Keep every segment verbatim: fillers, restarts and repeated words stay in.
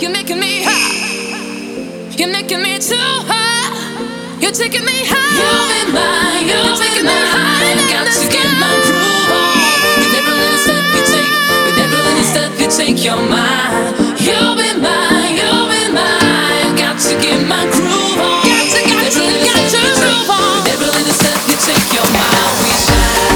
You're making me high. You're making me too high. You're taking me high. You're in mine. You're, you're taking me high. Got to get my groove on. With every little step you take, with every little step you take, you're mine. You'll be mine. You'll be mine. Got to get my groove on. Got to, got to, got to groove on. With every little step you take, you're mine. We shine.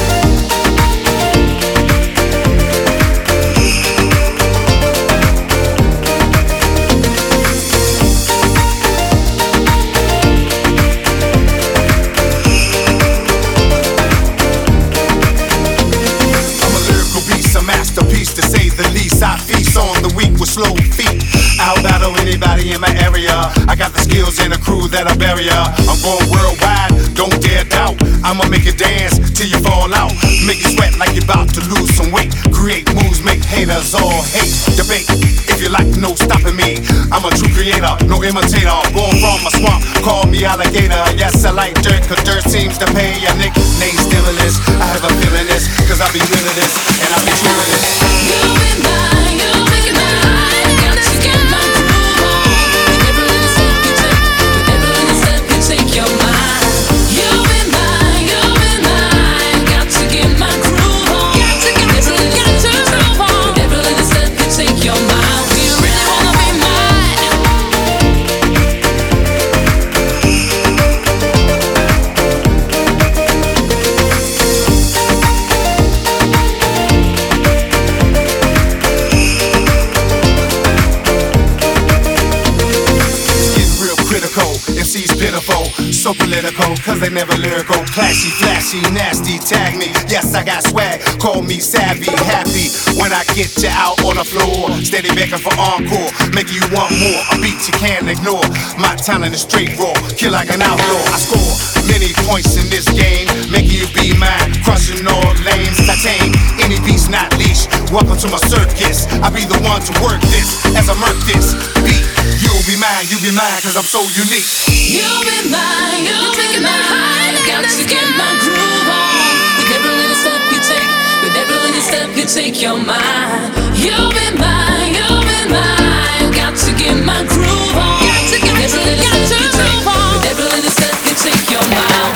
To say the least, I feast on the weak with slow feet. I'll battle anybody in my area. I got the skills and a crew that'll bury ya. I'm going worldwide, don't dare doubt. I'ma make you dance till you fall out. Make you sweat like you're about to lose some weight. Create moves, make haters all hate. Debate, if you like, no stopping me. I'm a true creator, no imitator. Born from a swamp, call me alligator. Yes, I like dirt, cause dirt seems to pay. A nickname stimulus. I have a feeling this, cause I be feeling this, and I be feeling this. You'll be mine, you'll make it mine. Got to get my groove on. With every little step you take, with every little step you take, you're mine. You'll be mine, you'll be mine. Got to get my groove on. Got to, got to, got to groove on. With every little step you take, you're mine. Do you really wanna be mine? M C's pitiful, so political, cause they never lyrical. Clashy, flashy, nasty, tag me. Yes, I got swag, call me savvy. Happy when I get you out on the floor. Steady begging for encore, making you want more. A beat you can't ignore. My talent is straight raw, kill like an outlaw. I score many points in this game, making you be mine. Crushing all lanes, I tame any beast not leash. Welcome to my circus, I be the one to work this as I murk this beat. You'll be mine, you be mine, cause I'm so unique. You'll be mine, you're taking my high. Got to get my groove on. With every little step you take, with every little step you take, you're mine. You'll be mine, you'll be mine. Got to get my groove on. Got to get, got to, got to groove on. With every little step you take, you're mine.